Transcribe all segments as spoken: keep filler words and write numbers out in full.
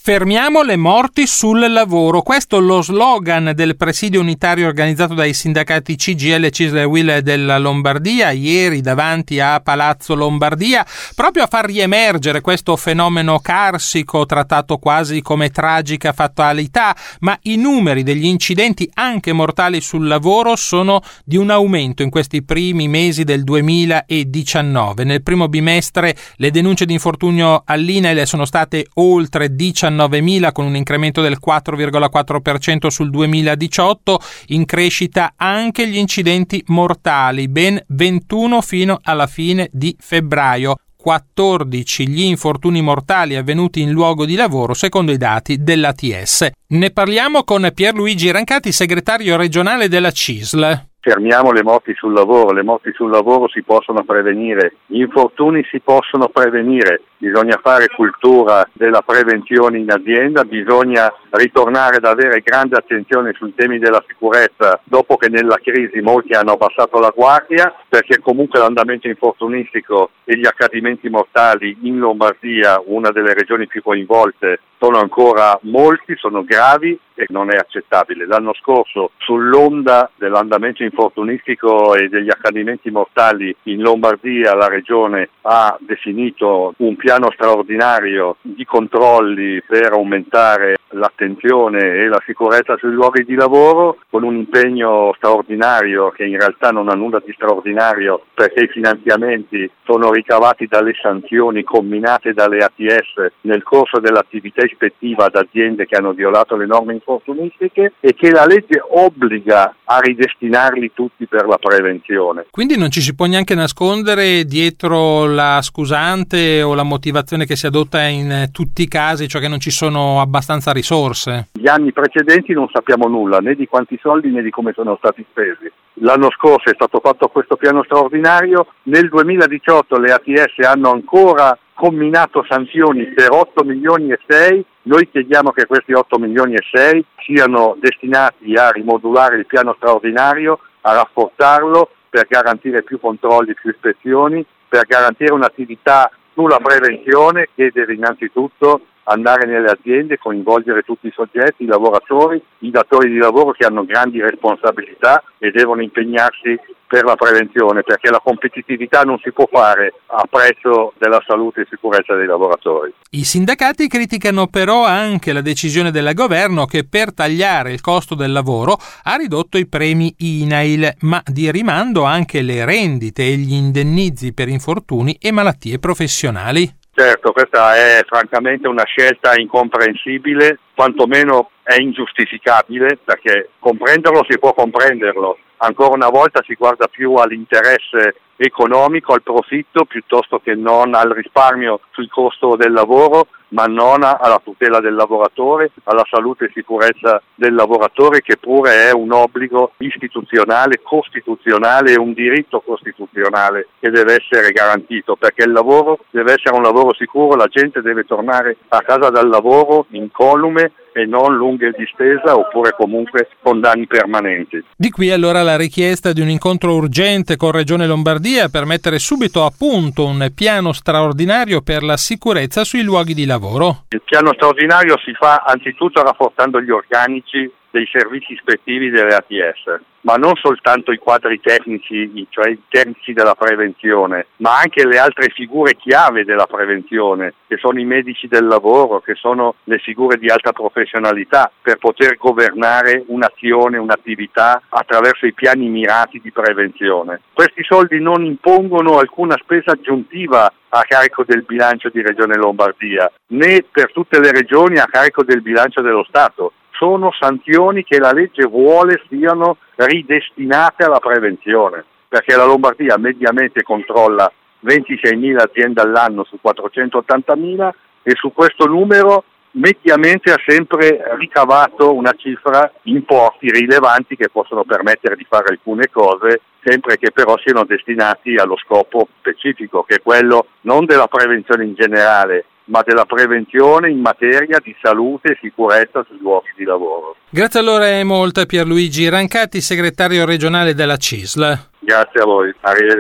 Fermiamo le morti sul lavoro. Questo è lo slogan del presidio unitario organizzato dai sindacati C G I L, C I S L e U I L della Lombardia, ieri davanti a Palazzo Lombardia, proprio a far riemergere questo fenomeno carsico trattato quasi come tragica fatalità, ma i numeri degli incidenti anche mortali sul lavoro sono di un aumento in questi primi mesi del duemiladiciannove. Nel primo bimestre le denunce di infortunio all'I N A I L sono state oltre diciannovemila, con un incremento del quattro virgola quattro per cento sul duemiladiciotto, in crescita anche gli incidenti mortali, ben ventuno fino alla fine di febbraio. quattordici gli infortuni mortali avvenuti in luogo di lavoro secondo i dati dell'A T S. Ne parliamo con Pierluigi Rancati, segretario regionale della C I S L. Fermiamo le morti sul lavoro, le morti sul lavoro si possono prevenire, gli infortuni si possono prevenire, bisogna fare cultura della prevenzione in azienda, bisogna ritornare ad avere grande attenzione sui temi della sicurezza dopo che nella crisi molti hanno abbassato la guardia, perché comunque l'andamento infortunistico e gli accadimenti mortali in Lombardia, una delle regioni più coinvolte, sono ancora molti, sono gravi e non è accettabile. L'anno scorso, sull'onda dell'andamento infortunistico e degli accadimenti mortali in Lombardia, la regione ha definito un piano straordinario di controlli per aumentare l'attenzione e la sicurezza sui luoghi di lavoro, con un impegno straordinario che in realtà non ha nulla di straordinario, perché i finanziamenti sono ricavati dalle sanzioni comminate dalle A T S nel corso dell'attività ispettiva ad aziende che hanno violato le norme infortunistiche, e che la legge obbliga a ridestinarli tutti per la prevenzione. Quindi non ci si può neanche nascondere dietro la scusante o la motivazione che si adotta in tutti i casi, cioè che non ci sono abbastanza risorse. Gli anni precedenti non sappiamo nulla, né di quanti soldi né di come sono stati spesi. L'anno scorso è stato fatto questo piano straordinario, nel duemiladiciotto le A T S hanno ancora comminato sanzioni per otto milioni e sei. Noi chiediamo che questi otto milioni e sei siano destinati a rimodulare il piano straordinario, a rafforzarlo per garantire più controlli, più ispezioni, per garantire un'attività sulla prevenzione che deve innanzitutto andare nelle aziende, coinvolgere tutti i soggetti, i lavoratori, i datori di lavoro che hanno grandi responsabilità e devono impegnarsi per la prevenzione, perché la competitività non si può fare a prezzo della salute e sicurezza dei lavoratori. I sindacati criticano però anche la decisione del governo che per tagliare il costo del lavoro ha ridotto i premi I N A I L, ma di rimando anche le rendite e gli indennizi per infortuni e malattie professionali. Certo, questa è francamente una scelta incomprensibile, quantomeno è ingiustificabile, perché comprenderlo si può comprenderlo. Ancora una volta si guarda più all'interesse economico, al profitto, piuttosto che non al risparmio sul costo del lavoro, ma non alla tutela del lavoratore, alla salute e sicurezza del lavoratore, che pure è un obbligo istituzionale, costituzionale e un diritto costituzionale che deve essere garantito, perché il lavoro deve essere un lavoro sicuro, la gente deve tornare a casa dal lavoro incolume e non lunghe di stesa oppure comunque con danni permanenti. Di qui allora la richiesta di un incontro urgente con Regione Lombardia per mettere subito a punto un piano straordinario per la sicurezza sui luoghi di lavoro. Il piano straordinario si fa anzitutto rafforzando gli organici dei servizi ispettivi delle A T S, ma non soltanto i quadri tecnici, cioè i tecnici della prevenzione, ma anche le altre figure chiave della prevenzione, che sono i medici del lavoro, che sono le figure di alta professionalità, per poter governare un'azione, un'attività attraverso i piani mirati di prevenzione. Questi soldi non impongono alcuna spesa aggiuntiva a carico del bilancio di Regione Lombardia, né per tutte le regioni a carico del bilancio dello Stato. Sono sanzioni che la legge vuole siano ridestinate alla prevenzione, perché la Lombardia mediamente controlla ventiseimila aziende all'anno su quattrocentottantamila e su questo numero mediamente ha sempre ricavato una cifra, importi rilevanti che possono permettere di fare alcune cose, sempre che però siano destinati allo scopo specifico, che è quello non della prevenzione in generale, ma della prevenzione in materia di salute e sicurezza sui luoghi di lavoro. Grazie allora molto a Pierluigi Rancati, segretario regionale della C I S L. Grazie a voi, arrivederci.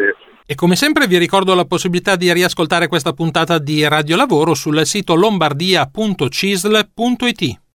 E come sempre vi ricordo la possibilità di riascoltare questa puntata di Radio Lavoro sul sito lombardia punto cisl punto it.